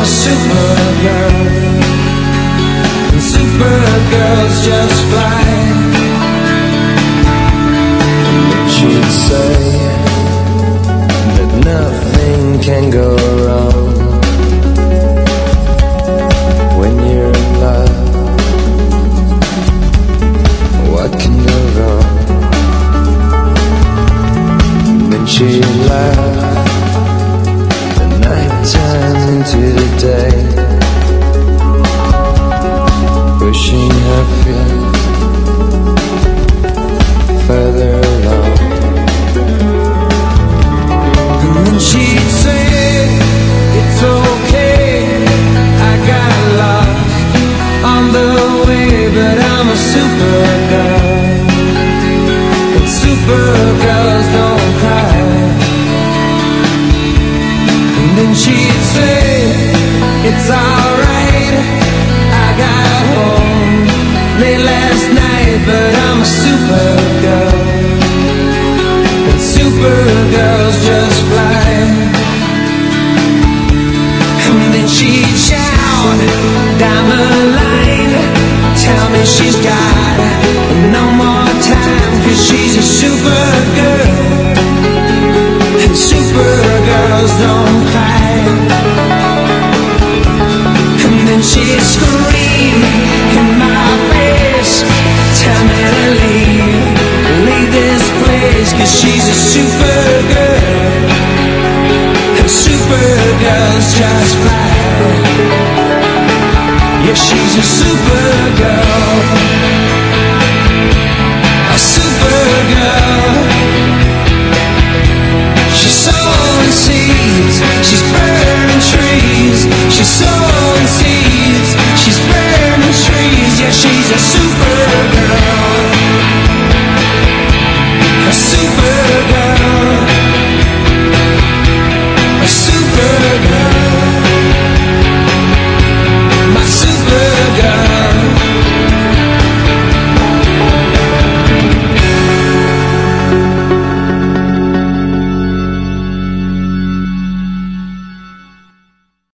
a supergirl, and supergirls just fly. And she'd say that nothing can go wrong when you're in love. What can go wrong? Then she'd laugh. Night turns into the day, pushing her feet further along. And then she'd say, it's okay, I got lost on the way, but I'm a supergirl, and supergirls don't cry. Then she'd say, it's alright, I got home late last night, but I'm a supergirl, and supergirls just fly. And then she'd shout down the line, tell me she's got no more time, 'cause she's a supergirl, and supergirls don't cry. And then she'd scream in my face, tell me to leave this place, 'cause she's a supergirl, and supergirls just fly. Yeah, she's a supergirl.